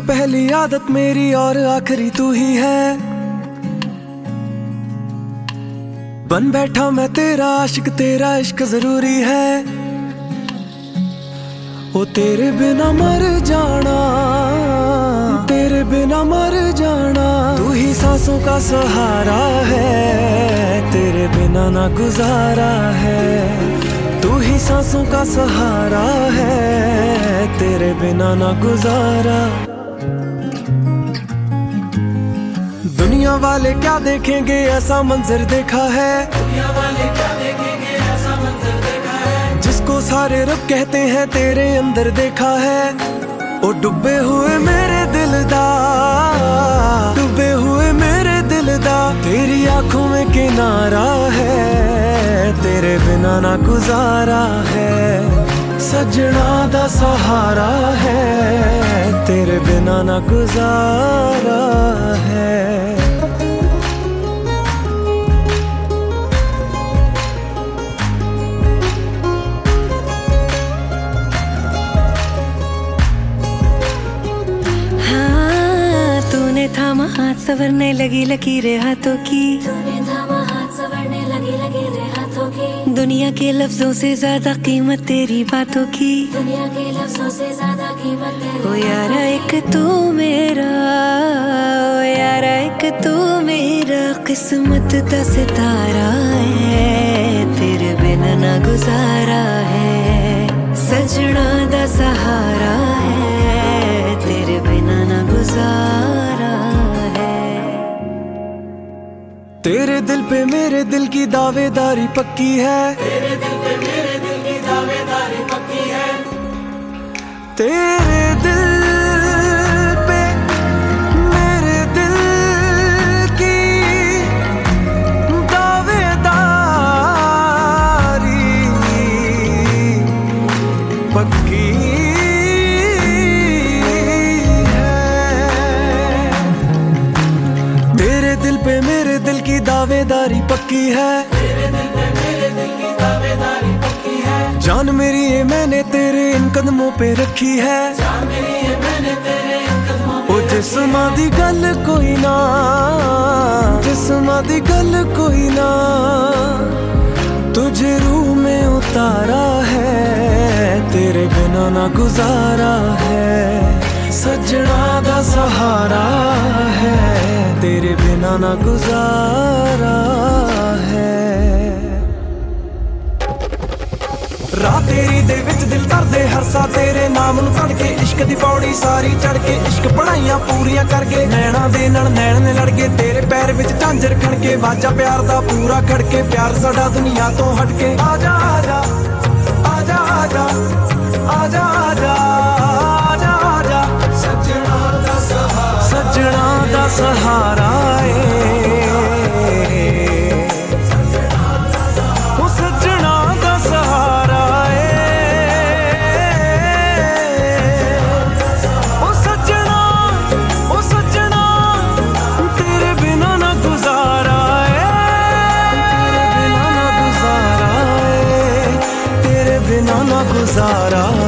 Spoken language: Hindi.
पहली आदत मेरी और आखिरी तू ही है। बन बैठा मैं तेरा आशिक, तेरा इश्क जरूरी है। ओ तेरे बिना मर जाना, तेरे बिना मर जाना। तू ही सांसों का सहारा है, तेरे बिना ना गुजारा है। तू ही सांसों का सहारा है, तेरे बिना ना गुजारा। दुनिया वाले क्या देखेंगे ऐसा मंजर देखा है, दुनिया वाले क्या देखेंगे ऐसा मंजर देखा है। जिसको सारे रब कहते हैं तेरे अंदर देखा है। ओ डूबे हुए मेरे दिल दा, डूबे हुए मेरे दिल दा। तेरी आंखों में किनारा है, तेरे बिना ना गुजारा है। सजना दा सहारा है, तेरे बिना ना गुजारा है। थामा हाथ संवरने लगी लकीरें हाथों की, तूने थामा हाथ संवरने लगी लकीरें हाथों की। दुनिया के लफ्जों से ज्यादा कीमत तेरी बातों की, दुनिया के लफ्जों से ज्यादा कीमत तेरी। ओ यारा एक तू मेरा, ओ यारा एक तू मेरा किस्मत का सितारा है, तेरे बिना ना गुजारा है। सजना दा सहारा है, तेरे बिना ना गुजारा है। तेरे दिल पे मेरे दिल की दावेदारी पक्की है, तेरे दिल पे मेरे दिल की दावेदारी पक्की है। तेरे दिल पे मेरे दिल की दावेदारी पक्की है। तेरे दिल पे मेरे दिल की दावेदारी पक्की है, तेरे दिल पे मेरे दिल की दावेदारी पक्की है। जान मेरी ये मैंने तेरे इन कदमों पे रखी है, जान मेरी ये मैंने तेरे इन कदमों पे ओ जिस्मां दी गल कोई ना, जिस्मां दी गल कोई ना। तुझे रूह में उतारा है, तेरे बिना ना गुजारा है। सजना दा सहारा है, तेरे बिना ना गुजारा है। राह तेरी दे विच दिल करदे हर सा तेरे नाम नूं पढ़ के। इश्क दी पौड़ी सारी चढ़ के, इश्क पढ़ाइयां पूरियां करके। नैना दे नाल नैन ने लड़ के, तेरे पैर विच झांजर खड़ के। वाजा प्यार दा पूरा खड़के, प्यार साडा दुनिया तो हट के। आजा आजा आजा आजा आजा आजा आजा आजा। सजना दा सहारा, सजना दा सहारा गुजारा